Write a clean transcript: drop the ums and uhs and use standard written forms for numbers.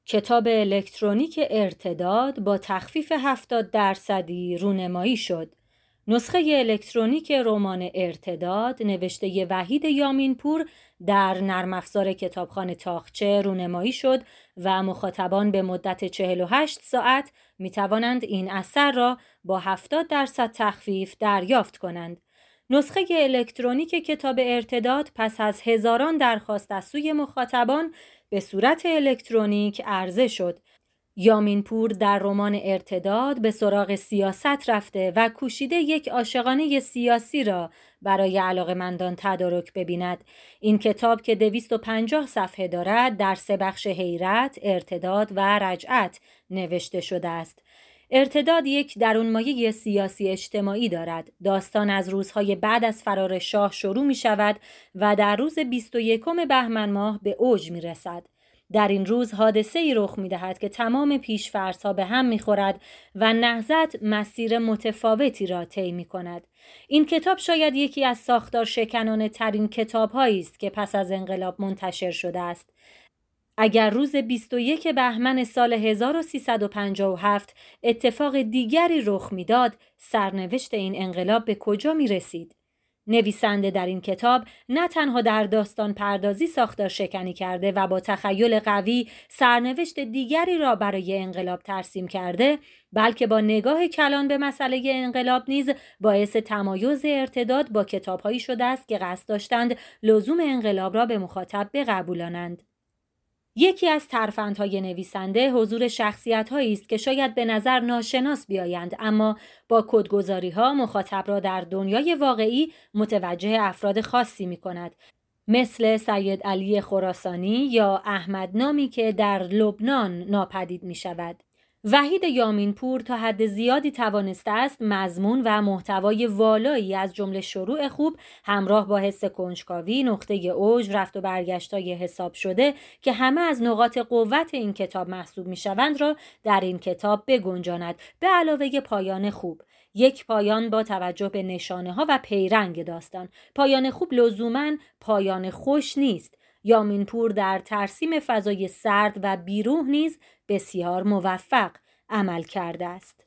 کتاب الکترونیک ارتداد با تخفیف 70% رونمایی شد. نسخه الکترونیک رمان ارتداد نوشته وحید یامین‌پور در نرم افزار کتابخانه طاقچه رونمایی شد و مخاطبان به مدت 48 ساعت می توانند این اثر را با 70% تخفیف دریافت کنند. نسخه الکترونیک کتاب ارتداد پس از هزاران درخواست از سوی مخاطبان به صورت الکترونیک عرضه شد. یامین‌پور در رمان ارتداد به سراغ سیاست رفته و کوشیده یک عاشقانه سیاسی را برای علاقه‌مندان تدارک ببیند. این کتاب که 250 صفحه دارد در 3 بخش: حیرت، ارتداد و رجعت نوشته شده است. ارتداد یک درونمایه سیاسی اجتماعی دارد. داستان از روزهای بعد از فرار شاه شروع می شود و در روز 21 بهمن ماه به اوج می رسد. در این روز حادثه‌ای رخ می‌دهد که تمام پیش‌فرض‌ها به هم می‌خورد و نهضت مسیر متفاوتی را طی می‌کند. این کتاب شاید یکی از ساختار شکنانه ترین کتاب‌هایی است که پس از انقلاب منتشر شده است. اگر روز 21 بهمن سال 1357 اتفاق دیگری رخ می‌داد، سرنوشت این انقلاب به کجا می‌رسید؟ نویسنده در این کتاب نه تنها در داستان پردازی ساختار شکنی کرده و با تخیل قوی سرنوشت دیگری را برای انقلاب ترسیم کرده، بلکه با نگاه کلان به مسئله انقلاب نیز باعث تمایز ارتداد با کتاب‌هایی شده است که قصد داشتند لزوم انقلاب را به مخاطب بقبولانند. یکی از ترفندهای نویسنده حضور شخصیت‌هایی است که شاید به نظر ناشناس بیایند، اما با کدگذاری‌ها مخاطب را در دنیای واقعی متوجه افراد خاصی می‌کند، مثل سید علی خراسانی یا احمد نامی که در لبنان ناپدید می‌شود. وحید یامین‌پور تا حد زیادی توانسته است مضمون و محتوای والایی از جمله شروع خوب همراه با حس کنجکاوی، نقطه اوج، رفت و برگشت‌های حساب شده که همه از نقاط قوت این کتاب محسوب می‌شوند را در این کتاب بگنجاند، به علاوه پایان خوب. یک پایان با توجه به نشانه‌ها و پیرنگ داستان. پایان خوب لزوماً پایان خوش نیست. یامین‌پور در ترسیم فضای سرد و بیروح نیز بسیار موفق عمل کرده است.